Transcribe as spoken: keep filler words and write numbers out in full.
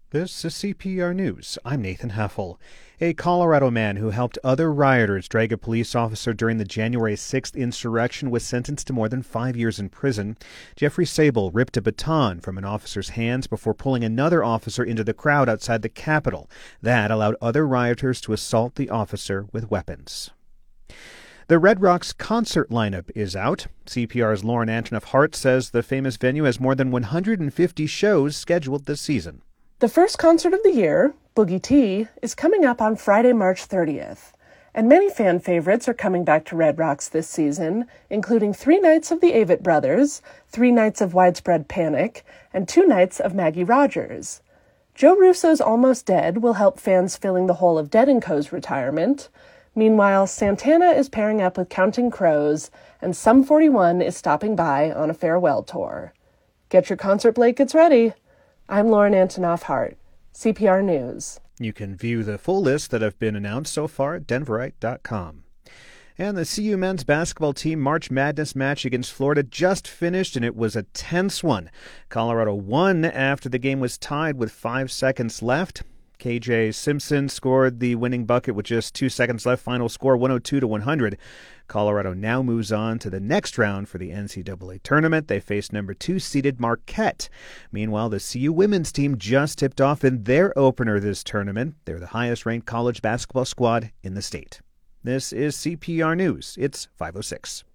This is C P R News. I'm Nathan Heffel. A Colorado man who helped other rioters drag a police officer during the January sixth insurrection was sentenced to more than five years in prison. Jeffrey Sable ripped a baton from an officer's hands before pulling another officer into the crowd outside the Capitol. That allowed other rioters to assault the officer with weapons. The Red Rocks concert lineup is out. C P R's Lauren Antonoff Hart says the famous venue has more than one hundred fifty shows scheduled this season. The first concert of the year, Boogie T, is coming up on Friday, March thirtieth. And many fan favorites are coming back to Red Rocks this season, including three nights of the Avett Brothers, three nights of Widespread Panic, and two nights of Maggie Rogers. Joe Russo's Almost Dead will help fans filling the hole of Dead and Co.'s retirement. Meanwhile, Santana is pairing up with Counting Crows, and Sum forty-one is stopping by on a farewell tour. Get your concert blankets ready. I'm Lauren Antonoff Hart, C P R News. You can view the full list that have been announced so far at denverite dot com. And the C U men's basketball team March Madness match against Florida just finished, and it was a tense one. Colorado won after the game was tied with five seconds left. K J Simpson scored the winning bucket with just two seconds left. Final score one oh two to one hundred. Colorado now moves on to the next round for the N C double A tournament. They face number two seeded Marquette. Meanwhile, the C U women's team just tipped off in their opener this tournament. They're the highest-ranked college basketball squad in the state. This is C P R News. It's five oh six.